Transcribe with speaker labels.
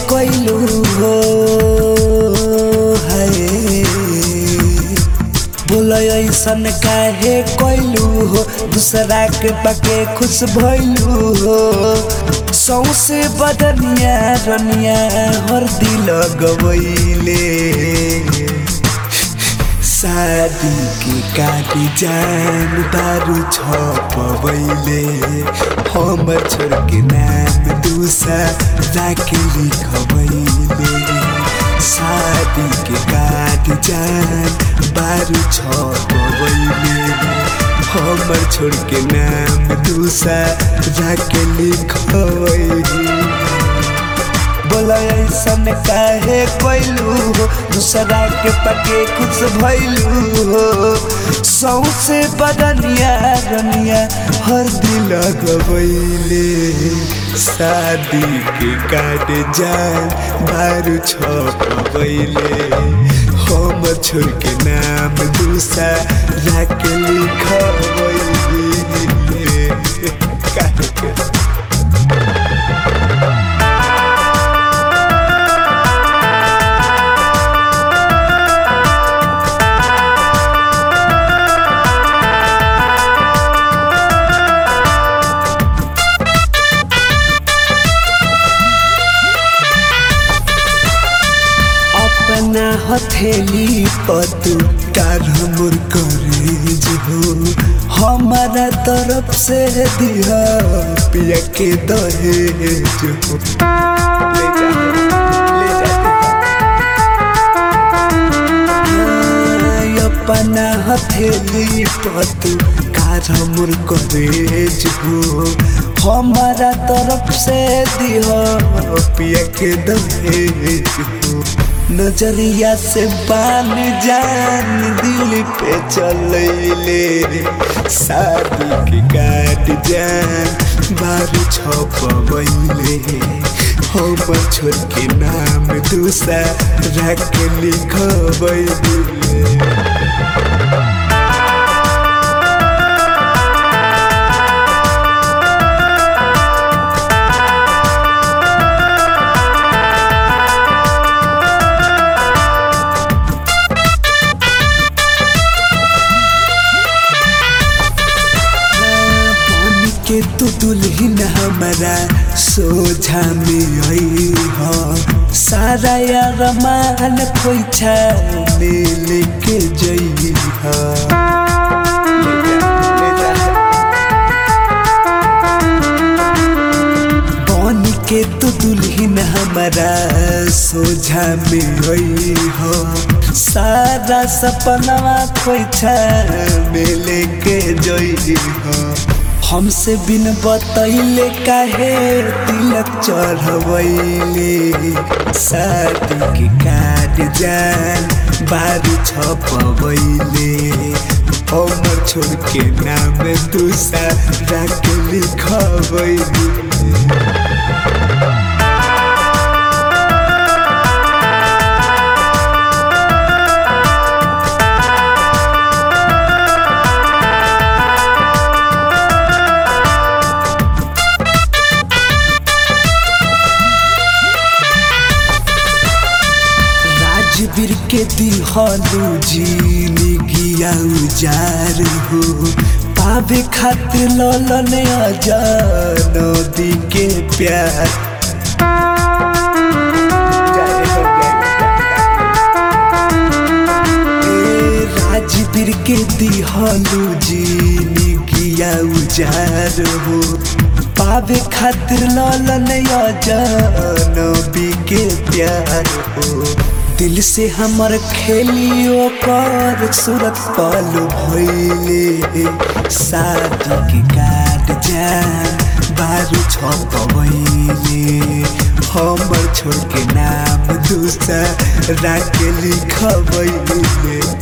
Speaker 1: कोइलू हो हाय बोला ऐसन काहे कोइलू हो दूसरा के पके खुश भइलू हो सौसे बदनिया रनिया हर दिल गवैले शादी के काटी जान दारू छपवैले हम छोड़ के नाम दूसरा के लिखवैले शादी के काटी जान दारू छपवैले हम छोड़ के नाम दूसरा के लिखवैले बोला ऐसन काहे कोइलू हो दूसरा के पके खुश भइलू हो सौसे बदनिया रनिया हर दिल गवैले शादी के काट जान दारू छपवैले हम छोड़ के नाम दूसरा के लिखवैले अपना हथेली पतु मोर करेज हो हमारा तरफ से दिया पिया के दहेज हो अपना हथेली पतु मोर करेज हो हमारा तरफ से दिया पिया के दहेज हो नजरिया से बान जान दिल पे चलैले शादी के काट जान बारू छपवैले हम छोड़ के नाम दूसरा के लिखवैले के तू दुल्हन हमारा सोझा में आई हो सारा यार मान खोइछा में लेके जई हो बन के तू दुल्हन हमारा सोझा में आई हो सारा सपना खोइछा में लेके जई हो हमसे बिन बतैले काहे तिलक चढ़वैले शादी के काट जान बारू छपवैले हम छोड़ के नाम दूसरा के लिखवैले राजवीर के दिहलू जिंदगिया उजार हो पावे खातिर ललन नदी के प्यार राजवीर के दिहलू जिंदगिया उजार हो पावे खातिर ललन नदी के प्यार हो दिल से हमर खेलियो कर सूरत पल भइले शादी के काट जान बारू छपवैले हमर छोड़ के नाम दूसरा के लिखवैले